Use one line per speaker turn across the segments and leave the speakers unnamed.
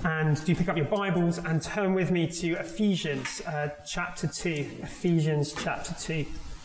And do pick up your Bibles and turn with me to Ephesians chapter 2. Ephesians chapter 2.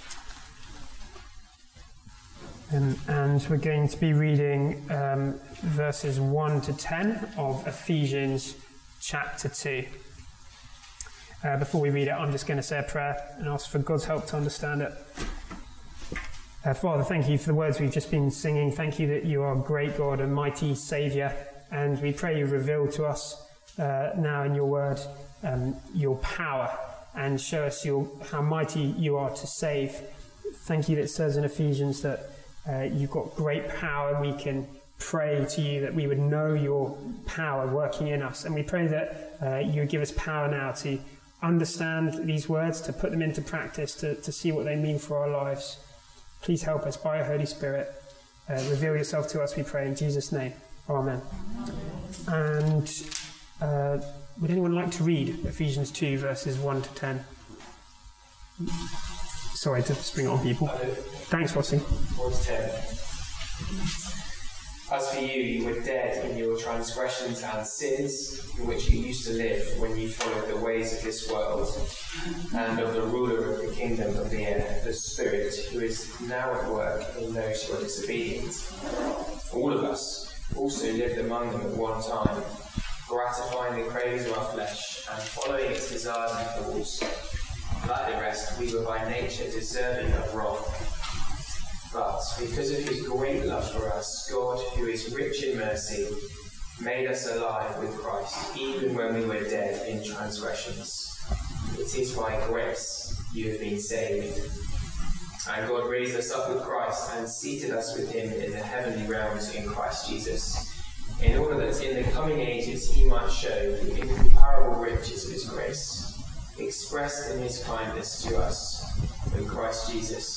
And we're going to be reading verses 1 to 10 of Ephesians chapter 2. Before we read it, I'm just going to say a prayer and ask for God's help to understand it. Father, thank you for the words we've just been singing. Thank you that you are a great God, a mighty Saviour. And we pray you reveal to us now in your word your power and show us how mighty you are to save. Thank you that it says in Ephesians that you've got great power. We can pray to you that we would know your power working in us. And we pray that you would give us power now to understand these words, to put them into practice, to see what they mean for our lives. Please help us by your Holy Spirit. Reveal yourself to us, we pray, in Jesus' name. Amen. And would anyone like to read Ephesians 2 verses 1 to 10? Sorry to spring it on people. Thanks, Rossi.
1 to 10. As for you were dead in your transgressions and sins, in which you used to live when you followed the ways of this world, and of the ruler of the kingdom of the air, the Spirit, who is now at work in those who are disobedient. All of us also lived among them at one time, gratifying the cravings of our flesh and following its desires and thoughts. Like the rest, we were by nature deserving of wrath. But because of his great love for us, God, who is rich in mercy, made us alive with Christ, even when we were dead in transgressions. It is by grace you have been saved. And God raised us up with Christ and seated us with him in the heavenly realms in Christ Jesus, in order that in the coming ages he might show the incomparable riches of his grace, expressed in his kindness to us in Christ Jesus.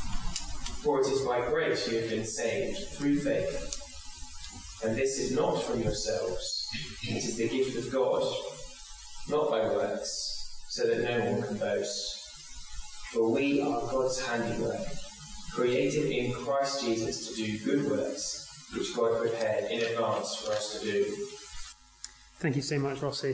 For it is by grace you have been saved through faith. And this is not from yourselves, it is the gift of God, not by works, so that no one can boast. For we are God's handiwork, created in Christ Jesus to do good works, which God prepared in advance for us to do.
Thank you so much, Rossi.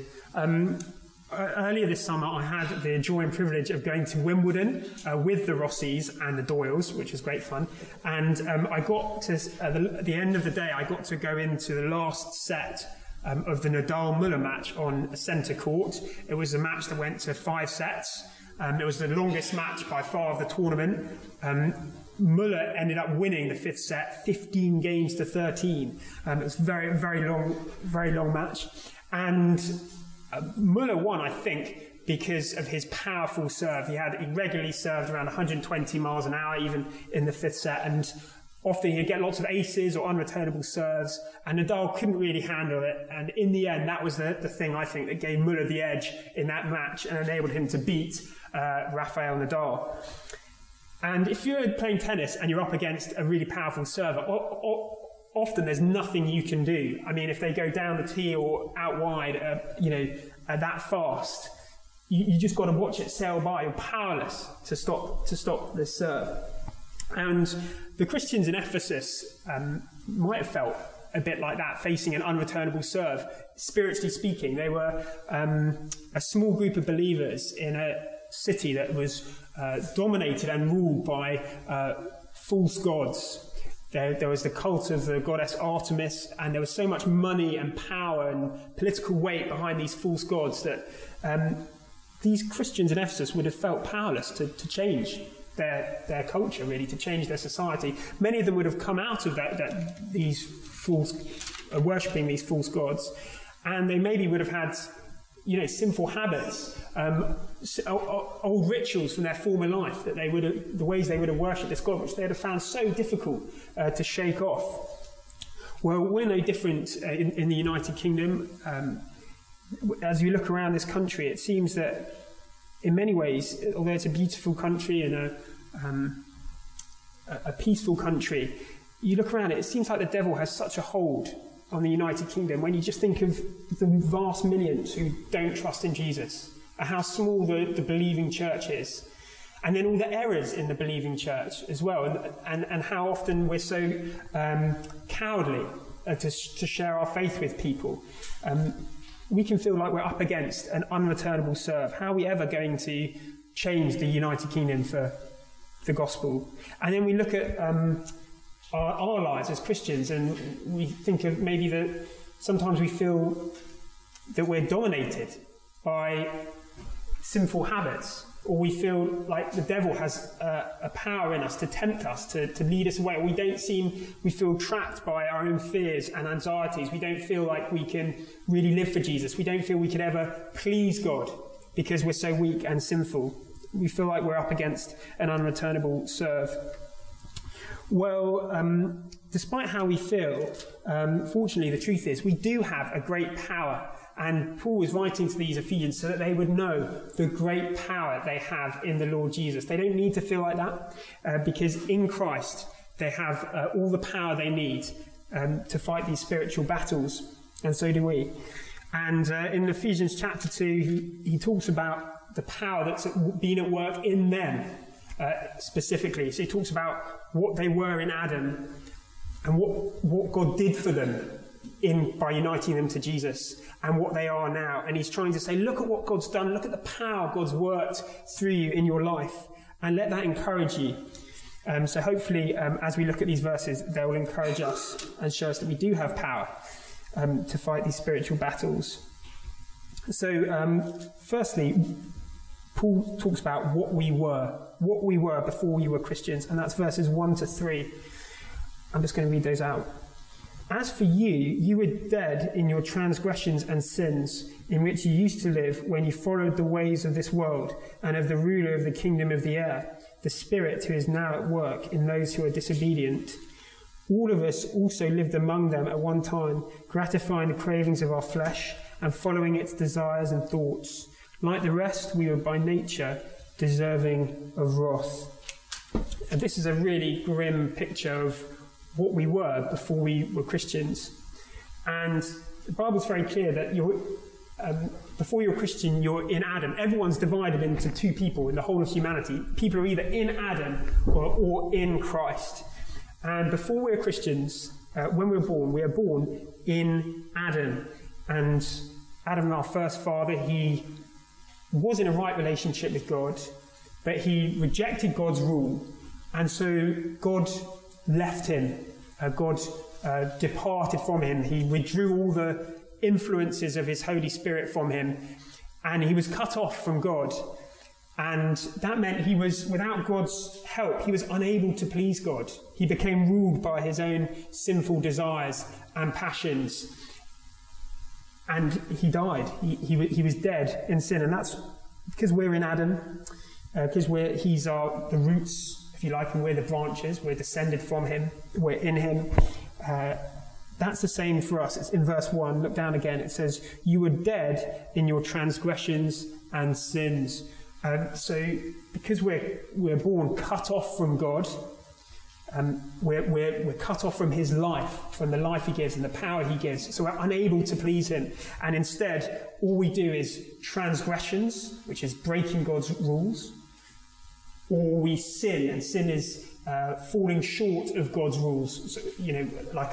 Earlier this summer, I had the joy and privilege of going to Wimbledon with the Rossis and the Doyles, which was great fun. And I got to, at the end of the day, I got to go into the last set of the Nadal-Muller match on centre court. It was a match that went to 5 sets. It was the longest match by far of the tournament. Muller ended up winning the 5th set, 15 games to 13. It was a very long match. And Muller won, I think, because of his powerful serve. He regularly served around 120 miles an hour, even in the 5th set, and often he'd get lots of aces or unreturnable serves, and Nadal couldn't really handle it. And in the end, that was the thing, I think, that gave Muller the edge in that match and enabled him to beat Rafael Nadal. And if you're playing tennis and you're up against a really powerful server, often there's nothing you can do. I mean, if they go down the tee or out wide, that fast, you just got to watch it sail by. You're powerless to stop this serve. And the Christians in Ephesus might have felt a bit like that, facing an unreturnable serve. Spiritually speaking, they were a small group of believers in a city that was dominated and ruled by false gods. There was the cult of the goddess Artemis, and there was so much money and power and political weight behind these false gods that these Christians in Ephesus would have felt powerless to change their culture, really, to change their society. Many of them would have come out of these false, worshipping these false gods, and they maybe would have had sinful habits, old rituals from their former life, the ways they would have worshipped this God, which they would have found so difficult to shake off. Well, we're no different in the United Kingdom. As you look around this country, it seems that in many ways, although it's a beautiful country and a peaceful country, you look around it seems like the devil has such a hold on the United Kingdom when you just think of the vast millions who don't trust in Jesus, and how small the believing church is, and then all the errors in the believing church as well, and how often we're so cowardly to share our faith with people. we can feel like we're up against an unreturnable serve. How are we ever going to change the United Kingdom for the gospel? And then we look at our lives as Christians, and we think of maybe that sometimes we feel that we're dominated by sinful habits, or we feel like the devil has a power in us to tempt us, to lead us away. Or we feel trapped by our own fears and anxieties. We don't feel like we can really live for Jesus. We don't feel we could ever please God because we're so weak and sinful. We feel like we're up against an unreturnable serve. Well, despite how we feel, fortunately the truth is we do have a great power. And Paul was writing to these Ephesians so that they would know the great power they have in the Lord Jesus. They don't need to feel like that because in Christ they have all the power they need to fight these spiritual battles, and so do we. And in Ephesians chapter 2, he talks about the power that's been at work in them specifically. So he talks about what they were in Adam and what God did for them by uniting them to Jesus, and what they are now. And he's trying to say, look at what God's done, look at the power God's worked through you in your life, and let that encourage you. So hopefully, as we look at these verses, they will encourage us and show us that we do have power to fight these spiritual battles. So firstly, Paul talks about what we were before we were Christians, and that's verses 1 to 3. I'm just going to read those out. As for you, you were dead in your transgressions and sins, in which you used to live when you followed the ways of this world and of the ruler of the kingdom of the air, the Spirit who is now at work in those who are disobedient. All of us also lived among them at one time, gratifying the cravings of our flesh and following its desires and thoughts. Like the rest, we were by nature deserving of wrath. And this is a really grim picture of what we were before we were Christians. And the Bible's very clear that before you're a Christian, you're in Adam. Everyone's divided into two people in the whole of humanity. People are either in Adam or in Christ. And before we're Christians, when we are born in Adam. And Adam, our first father, he was in a right relationship with God, but he rejected God's rule. And so God left him. God departed from him. He withdrew all the influences of his Holy Spirit from him, and he was cut off from God. And that meant he was, without God's help, he was unable to please God. He became ruled by his own sinful desires and passions. And he died. He was dead in sin. And that's because we're in Adam, because he's the roots, if you like, and we're the branches. We're descended from him. We're in him. That's the same for us. It's in verse 1. Look down again. It says, you were dead in your transgressions and sins. So because we're born cut off from God, we're cut off from his life, from the life he gives and the power he gives. So we're unable to please him. And instead, all we do is transgressions, which is breaking God's rules, or we sin, and sin is falling short of God's rules. So, like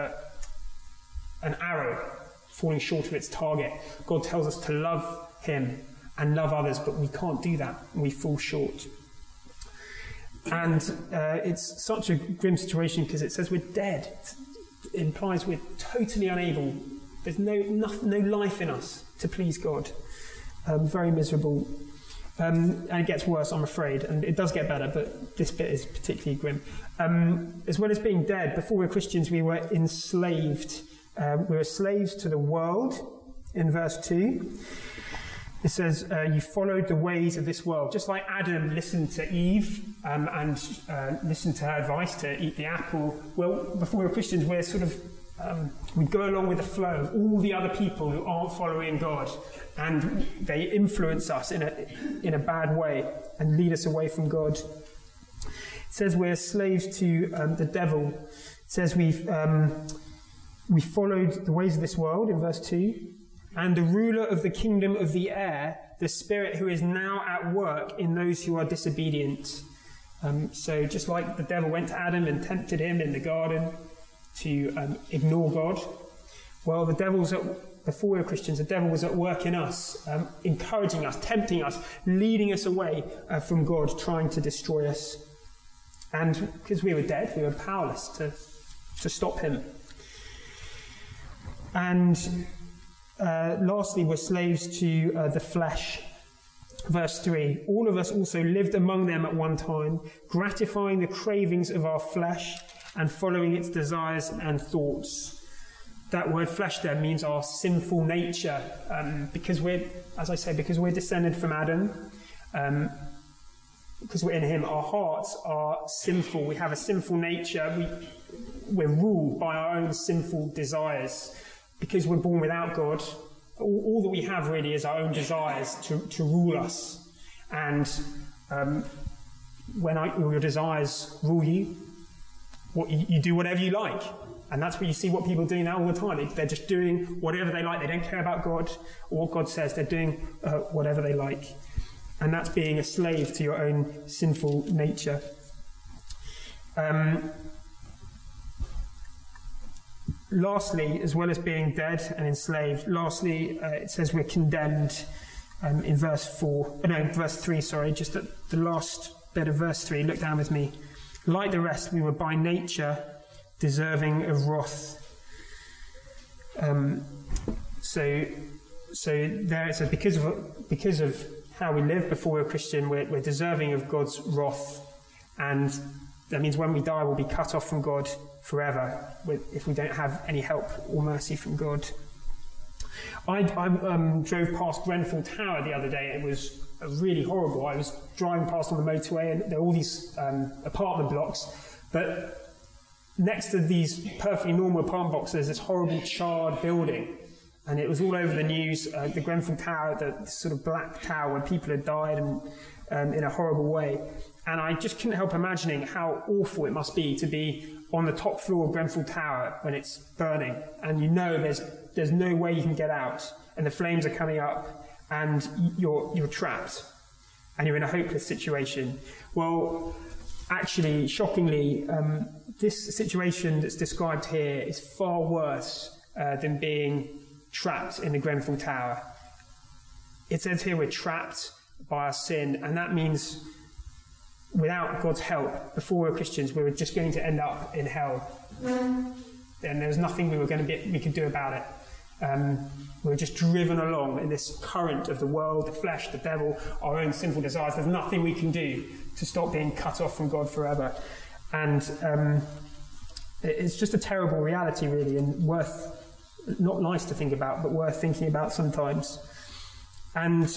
an arrow falling short of its target. God tells us to love him and love others, but we can't do that. We fall short. And it's such a grim situation because it says we're dead. It implies we're totally unable. There's no life in us to please God. Very miserable. And it gets worse, I'm afraid. And it does get better, but this bit is particularly grim. As well as being dead, before we were Christians, we were enslaved. We were slaves to the world, in verse 2. It says, you followed the ways of this world. Just like Adam listened to Eve and listened to her advice to eat the apple. Well, before we were Christians, we're sort of, we go along with the flow of all the other people who aren't following God. And they influence us in a bad way and lead us away from God. It says we're slaves to the devil. It says we followed the ways of this world, in verse 2. And the ruler of the kingdom of the air, the Spirit who is now at work in those who are disobedient. So just like the devil went to Adam and tempted him in the garden to ignore God, Well, before we were Christians, the devil was at work in us, encouraging us, tempting us, leading us away from God, trying to destroy us. And because we were dead, we were powerless to stop him. And lastly, we're slaves to the flesh. Verse 3, all of us also lived among them at one time, gratifying the cravings of our flesh and following its desires and thoughts. That word flesh there means our sinful nature, because we're descended from Adam, because we're in him, our hearts are sinful. We have a sinful nature. We're ruled by our own sinful desires. Because we're born without God, all that we have really is our own desires to rule us. And when your desires rule you, you do whatever you like. And that's what you see what people are doing now all the time. They're just doing whatever they like. They don't care about God or what God says. They're doing whatever they like. And that's being a slave to your own sinful nature. Lastly, as well as being dead and enslaved, it says we're condemned in verse 3, just at the last bit of verse 3. Look down with me. Like the rest, we were by nature deserving of wrath. So there it says because of how we lived before we were Christian, we're deserving of God's wrath, and that means when we die, we'll be cut off from God forever if we don't have any help or mercy from God. I drove past Grenfell Tower the other day. It was really horrible. I was driving past on the motorway, and there were all these apartment blocks, but next to these perfectly normal apartment blocks, there's this horrible charred building. And it was all over the news, the Grenfell Tower, the sort of black tower where people had died in a horrible way. And I just couldn't help imagining how awful it must be to be on the top floor of Grenfell Tower when it's burning. And you know there's no way you can get out. And the flames are coming up and you're trapped. And you're in a hopeless situation. Well, actually, shockingly, this situation that's described here is far worse than being trapped in the Grenfell Tower. It says here we're trapped by our sin, and that means without God's help, before we were Christians, we were just going to end up in hell. And there was nothing we could do about it. We were just driven along in this current of the world, the flesh, the devil, our own sinful desires. There's nothing we can do to stop being cut off from God forever. And it's just a terrible reality, really, and worth, not nice to think about, but worth thinking about sometimes. And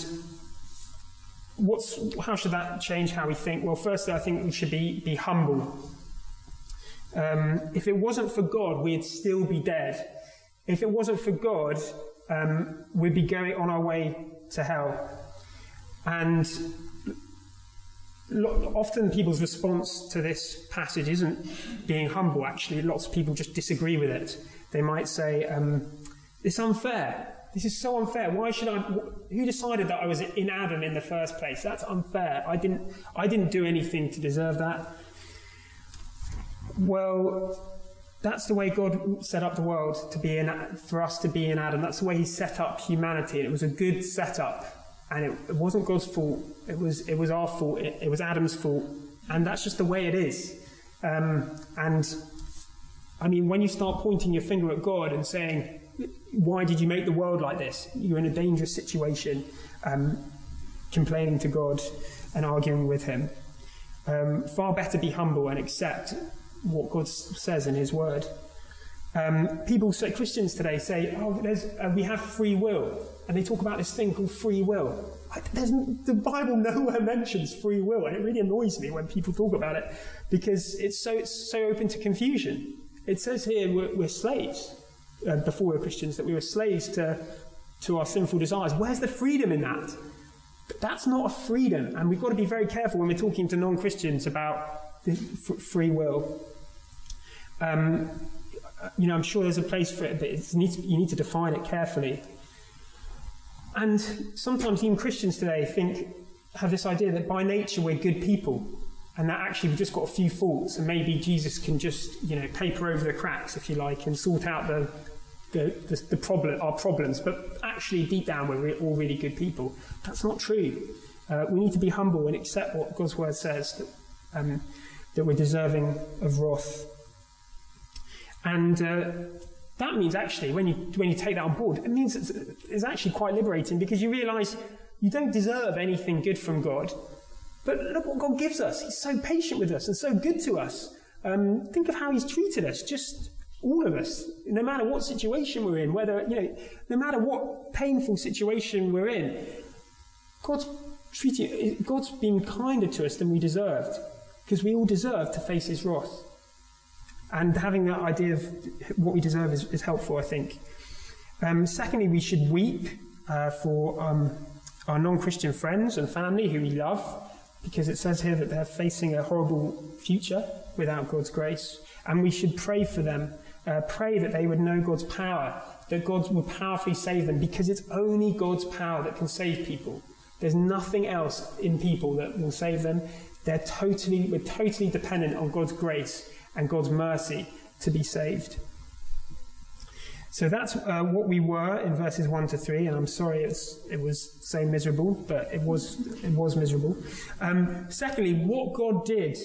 how should that change how we think? Well, firstly, I think we should be humble. If it wasn't for God, we'd still be dead. If it wasn't for God, we'd be going on our way to hell. And often people's response to this passage isn't being humble, actually. Lots of people just disagree with it. They might say, it's unfair. This is so unfair. Who decided that I was in Adam in the first place? That's unfair. I didn't do anything to deserve that. Well, that's the way God set up the world, for us to be in Adam. That's the way he set up humanity. And it was a good setup. And it wasn't God's fault. It was our fault. It was Adam's fault. And that's just the way it is. And I mean, when you start pointing your finger at God and saying, why did you make the world like this? You're in a dangerous situation, complaining to God and arguing with him. Far better be humble and accept what God says in his word. Christians today say, we have free will. And they talk about this thing called free will. The Bible nowhere mentions free will, and it really annoys me when people talk about it, because it's so open to confusion. It says here we're slaves, before we were Christians, that we were slaves to our sinful desires. Where's the freedom in that? But that's not a freedom, and we've got to be very careful when we're talking to non-Christians about the free will. I'm sure there's a place for it, but you need to define it carefully. And sometimes even Christians today have this idea that by nature we're good people, and that actually we've just got a few faults, and maybe Jesus can just, paper over the cracks, if you like, and sort out our problems, but actually deep down we're all really good people. That's not true. We need to be humble and accept what God's word says, that we're deserving of wrath. And that means actually, when you take that on board, it means it's actually quite liberating, because you realise you don't deserve anything good from God. But look what God gives us. He's so patient with us and so good to us. Think of how he's treated us, just all of us, no matter what situation we're in, no matter what painful situation we're in, God's been kinder to us than we deserved, because we all deserve to face his wrath. And having that idea of what we deserve is helpful, I think. Secondly, we should weep for our non-Christian friends and family who we love, because it says here that they're facing a horrible future without God's grace. And we should pray for them, pray that they would know God's power, that God will powerfully save them, because it's only God's power that can save people. There's nothing else in people that will save them. We're totally dependent on God's grace and God's mercy to be saved. So that's what we were in verses 1 to 3, and I'm sorry it was so miserable, but it was miserable. Secondly, what God did,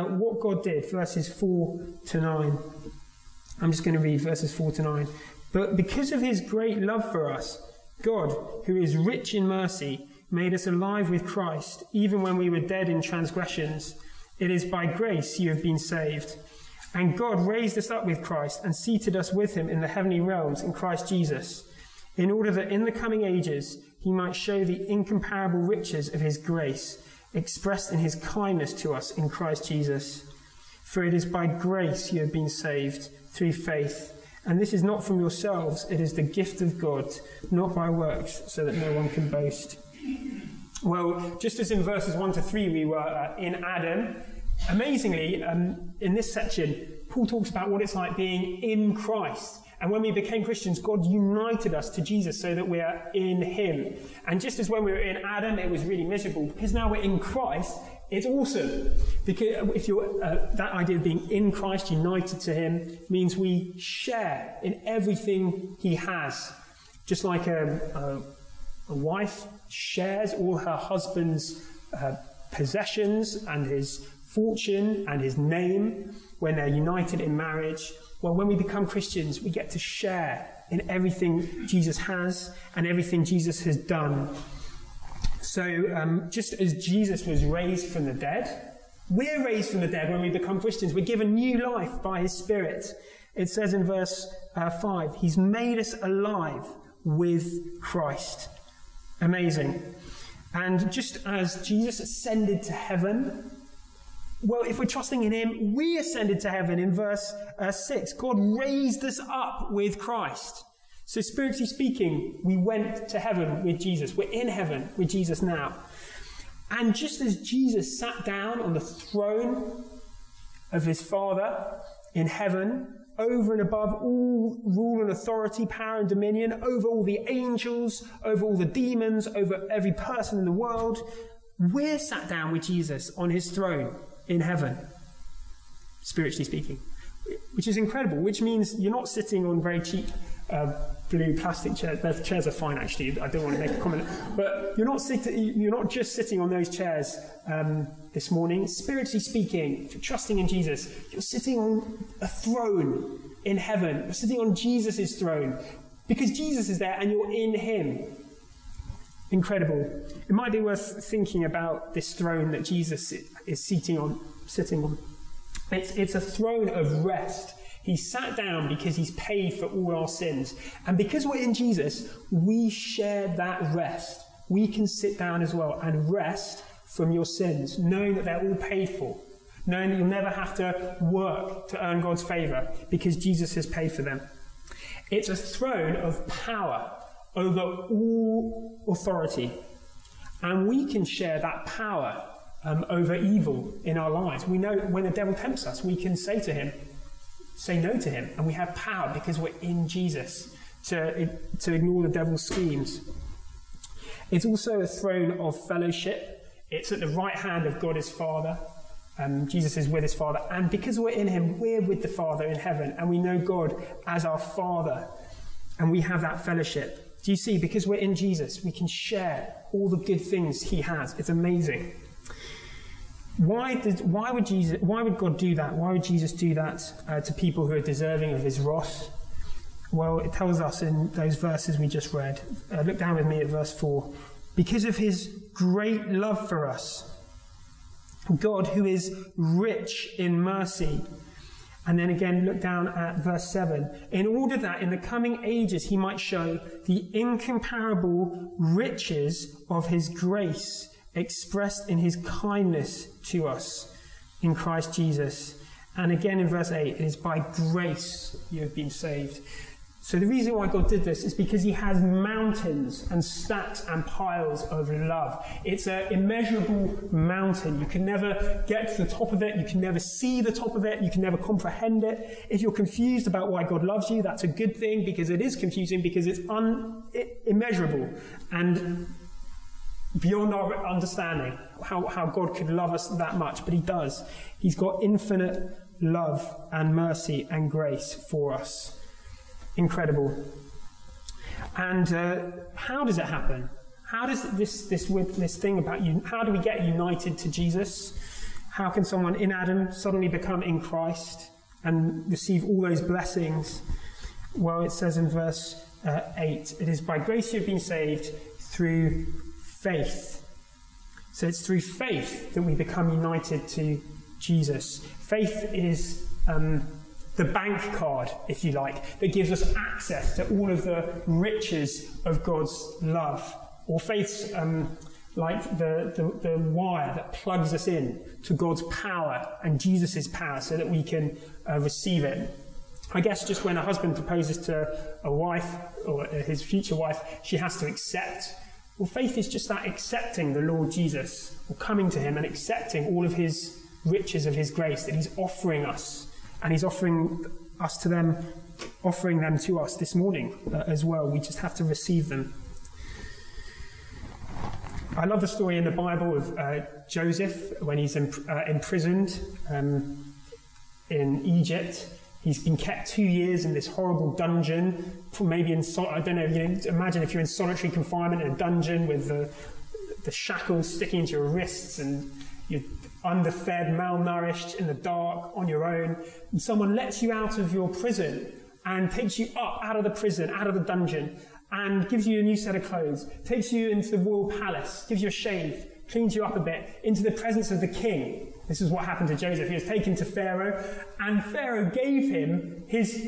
verses 4 to 9. I'm just going to read verses 4 to 9. But because of his great love for us, God, who is rich in mercy, made us alive with Christ, even when we were dead in transgressions. It is by grace you have been saved. And God raised us up with Christ and seated us with him in the heavenly realms in Christ Jesus, in order that in the coming ages he might show the incomparable riches of his grace, expressed in his kindness to us in Christ Jesus. For it is by grace you have been saved, through faith. And this is not from yourselves, it is the gift of God, not by works, so that no one can boast. Well, just as in verses 1 to 3 we were in Adam, amazingly, in this section, Paul talks about what it's like being in Christ. And when we became Christians, God united us to Jesus so that we are in him. And just as when we were in Adam, it was really miserable, because now we're in Christ, it's awesome. Because if you're that idea of being in Christ, united to him, means we share in everything he has. Just like a wife shares all her husband's possessions and his fortune and his name when they're united in marriage. Well, when we become Christians, we get to share in everything Jesus has and everything Jesus has done. So just as Jesus was raised from the dead, we're raised from the dead when we become Christians. We're given new life by his Spirit. It says in verse 5, he's made us alive with Christ. Amazing. And just as Jesus ascended to heaven, well, if we're trusting in him, we ascended to heaven in verse 6. God raised us up with Christ. So spiritually speaking, we went to heaven with Jesus. We're in heaven with Jesus now. And just as Jesus sat down on the throne of his Father in heaven, over and above all rule and authority, power and dominion, over all the angels, over all the demons, over every person in the world, we're sat down with Jesus on his throne in heaven, spiritually speaking, which is incredible, which means you're not sitting on very cheap blue plastic chairs. Those chairs are fine, actually. I don't want to make a comment, but you're not just sitting on those chairs this morning. Spiritually speaking, if you're trusting in Jesus, you're sitting on a throne in heaven. You're sitting on Jesus' throne because Jesus is there and you're in him. Incredible. It might be worth thinking about this throne that Jesus is sitting on. It's a throne of rest. He sat down because he's paid for all our sins. And because we're in Jesus, we share that rest. We can sit down as well and rest from your sins, knowing that they're all paid for, knowing that you'll never have to work to earn God's favour because Jesus has paid for them. It's a throne of power over all authority. And we can share that power over evil in our lives. We know when the devil tempts us, we can say no to him, and we have power because we're in Jesus to ignore the devil's schemes. It's also a throne of fellowship. It's at the right hand of God his Father. Jesus is with his Father, and because we're in him, we're with the Father in heaven, and we know God as our Father. And we have that fellowship. Do you see? Because we're in Jesus, we can share all the good things he has. It's amazing. Why would God do that? Why would Jesus do that to people who are deserving of his wrath? Well, it tells us in those verses we just read. Look down with me at verse 4. Because of his great love for us, God, who is rich in mercy. And then again, look down at verse 7. In order that in the coming ages he might show the incomparable riches of his grace expressed in his kindness to us in Christ Jesus. And again in verse 8, it is by grace you have been saved. So the reason why God did this is because he has mountains and stacks and piles of love. It's an immeasurable mountain. You can never get to the top of it. You can never see the top of it. You can never comprehend it. If you're confused about why God loves you, that's a good thing, because it is confusing, because it's immeasurable and beyond our understanding how God could love us that much. But he does. He's got infinite love and mercy and grace for us. Incredible. And how does it happen? How does this thing about you? How do we get united to Jesus? How can someone in Adam suddenly become in Christ and receive all those blessings? Well, it says in verse 8, it is by grace you have been saved through faith. So it's through faith that we become united to Jesus. Faith is the bank card, if you like, that gives us access to all of the riches of God's love. Or faith's like the wire that plugs us in to God's power and Jesus' power so that we can receive it. I guess just when a husband proposes to a wife, or his future wife, she has to accept. Well, faith is just that, accepting the Lord Jesus, or coming to him and accepting all of his riches of his grace that he's offering us. And he's offering them to us this morning as well. We just have to receive them. I love the story in the Bible of Joseph when he's imprisoned in Egypt. He's been kept 2 years in this horrible dungeon. Maybe I don't know. Imagine if you're in solitary confinement in a dungeon with the shackles sticking into your wrists, and you're underfed, malnourished, in the dark, on your own, and someone lets you out of your prison and takes you up out of the prison, out of the dungeon, and gives you a new set of clothes, takes you into the royal palace, gives you a shave, cleans you up a bit, into the presence of the king. This is what happened to Joseph. He was taken to Pharaoh, and Pharaoh gave him his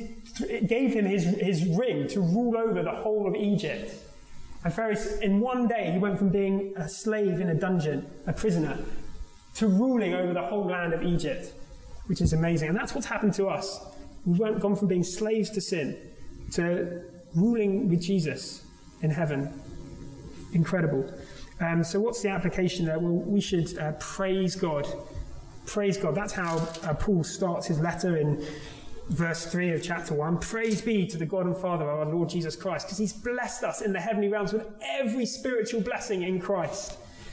ring to rule over the whole of Egypt. And Pharaoh, in one day, he went from being a slave in a dungeon, a prisoner, to ruling over the whole land of Egypt, which is amazing. And that's what's happened to us. We've gone from being slaves to sin to ruling with Jesus in heaven. Incredible. So what's the application there? Well, we should praise God. Praise God. That's how Paul starts his letter in verse 3 of chapter 1. Praise be to the God and Father of our Lord Jesus Christ, because he's blessed us in the heavenly realms with every spiritual blessing in Christ.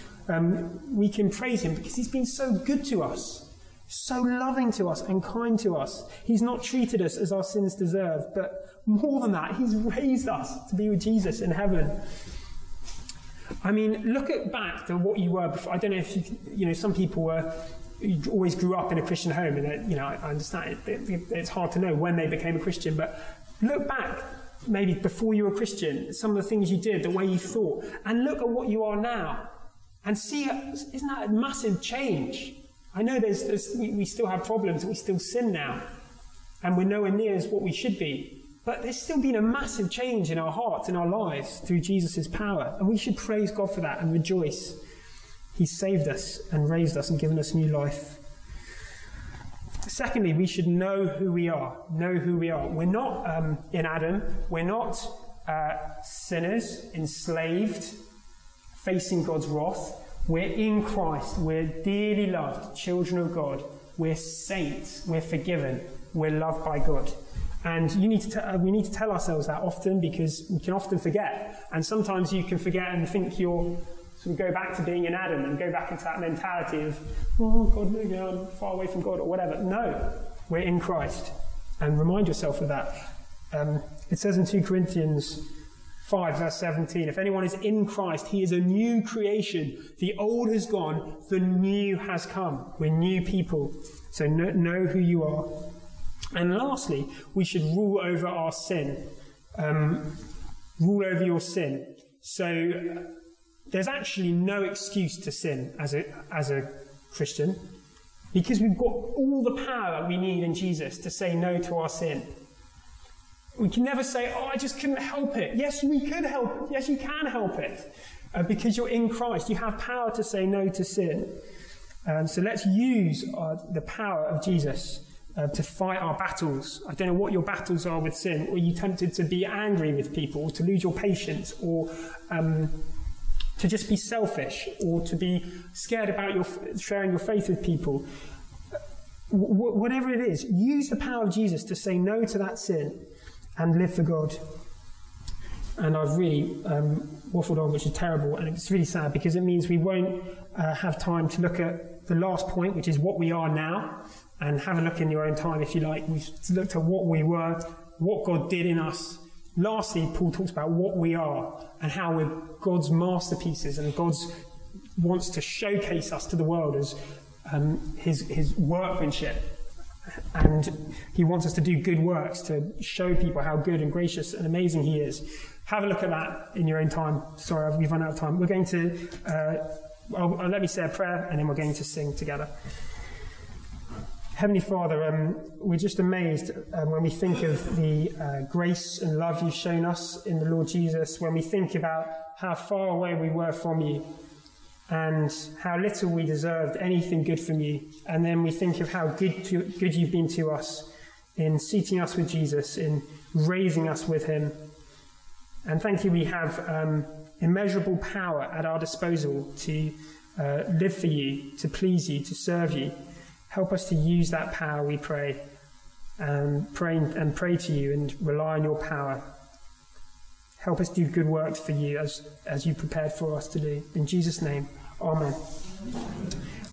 We can praise him because he's been so good to us, so loving to us and kind to us. He's not treated us as our sins deserve, but more than that, he's raised us to be with Jesus in heaven. I mean, look back to what you were before. I don't know if you know, some people always grew up in a Christian home, and I understand it's hard to know when they became a Christian, but look back maybe before you were a Christian, some of the things you did, the way you thought, and look at what you are now. And see, isn't that a massive change? I know we still have problems, and we still sin now, and we're nowhere near as what we should be. But there's still been a massive change in our hearts, in our lives, through Jesus' power. And we should praise God for that and rejoice. He's saved us and raised us and given us new life. Secondly, we should know who we are. Know who we are. We're not in Adam. We're not sinners, enslaved, facing God's wrath. We're in Christ. We're dearly loved, children of God. We're saints. We're forgiven. We're loved by God. And we need to tell ourselves that often, because we can often forget. And sometimes you can forget and think you'll sort of go back to being in Adam and go back into that mentality of, oh, God, maybe I'm far away from God or whatever. No, we're in Christ. And remind yourself of that. It says in 2 Corinthians 5, verse 17, if anyone is in Christ, he is a new creation. The old has gone, the new has come. We're new people, so know who you are. And lastly, we should rule over our sin. Rule over your sin. So there's actually no excuse to sin as a Christian, because we've got all the power we need in Jesus to say no to our sin. We can never say, oh, I just couldn't help it. Yes, we could help it. Yes, you can help it. Because you're in Christ, you have power to say no to sin. So let's use the power of Jesus to fight our battles. I don't know what your battles are with sin. Are you tempted to be angry with people, or to lose your patience, or to just be selfish, or to be scared about sharing your faith with people? Whatever it is, use the power of Jesus to say no to that sin and live for God. And I've really waffled on, which is terrible, and it's really sad, because it means we won't have time to look at the last point, which is what we are now, and have a look in your own time if you like. We've looked at what we were, what God did in us. Lastly, Paul talks about what we are and how we're God's masterpieces, and God wants to showcase us to the world as his workmanship. And he wants us to do good works to show people how good and gracious and amazing he is. Have a look at that in your own time. Sorry, we've run out of time. We're going to, let me say a prayer, and then we're going to sing together. Heavenly Father, we're just amazed when we think of the grace and love you've shown us in the Lord Jesus, when we think about how far away we were from you and how little we deserved anything good from you. And then we think of how good you've been to us in seating us with Jesus, in raising us with him. And thank you, we have immeasurable power at our disposal to live for you, to please you, to serve you. Help us to use that power, we pray, pray to you and rely on your power. Help us do good works for you as you prepared for us to do. In Jesus' name, amen.